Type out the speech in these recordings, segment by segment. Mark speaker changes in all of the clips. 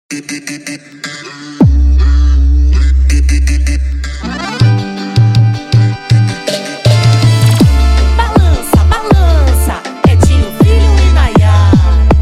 Speaker 1: Balança, balança, Edinho Filho e Nayara.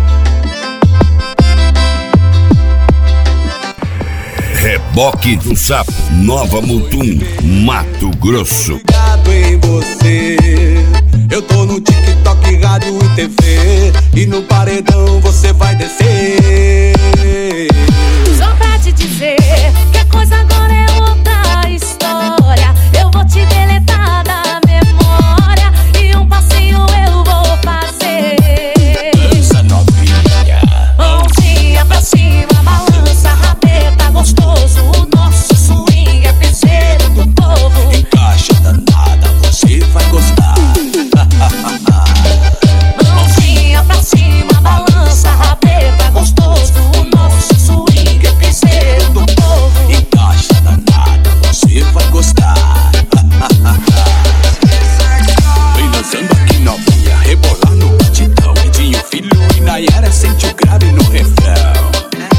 Speaker 2: Reboque do Sapo, Nova Mutum, Mato Grosso.
Speaker 3: Ligado em você, eu tô no TikTok, rádio e TV, e no paredão você vai descer.
Speaker 1: Só pra te dizer que a coisa agora é outra história. Eu vou te deletar da memória e um passinho eu vou fazer.
Speaker 3: Dança novinha,
Speaker 1: Mãozinha pra cima, balança, rabeta gostoso. O nosso swing é piseiro do povo.
Speaker 3: encaixa danada, você vai gostar.
Speaker 1: Mãozinha pra cima, balança, rabeta gostoso. O nosso swing é piseiro do povo.
Speaker 3: Encaixa danada, você vai gostar. Vem dançando aqui novinha, rebolar no batidão. Edinho Filho e Nayara sente o grave no refrão.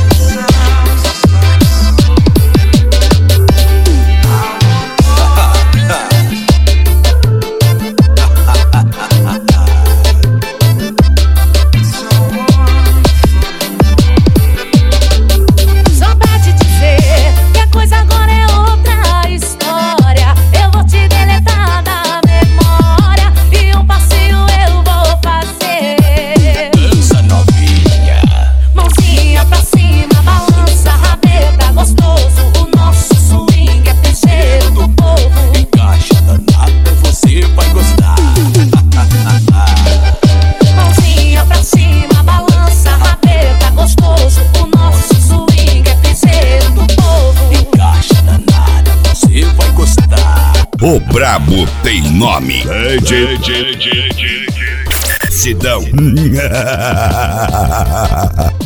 Speaker 1: Só pra te dizer que a coisa agora é outra história. Eu vou te deletar da memória e um passinho eu vou fazer.
Speaker 3: Dança novinha,
Speaker 1: Mãozinha pra cima, balança, rabeta gostoso. O nosso swing é piseiro do povo.
Speaker 3: encaixa danada, você vai gostar.
Speaker 1: Mãozinha pra cima, balança, rabeta gostoso. O nosso swing é piseiro do povo.
Speaker 3: Encaixa danada, você vai gostar.
Speaker 2: O brabo tem nome. Sidão.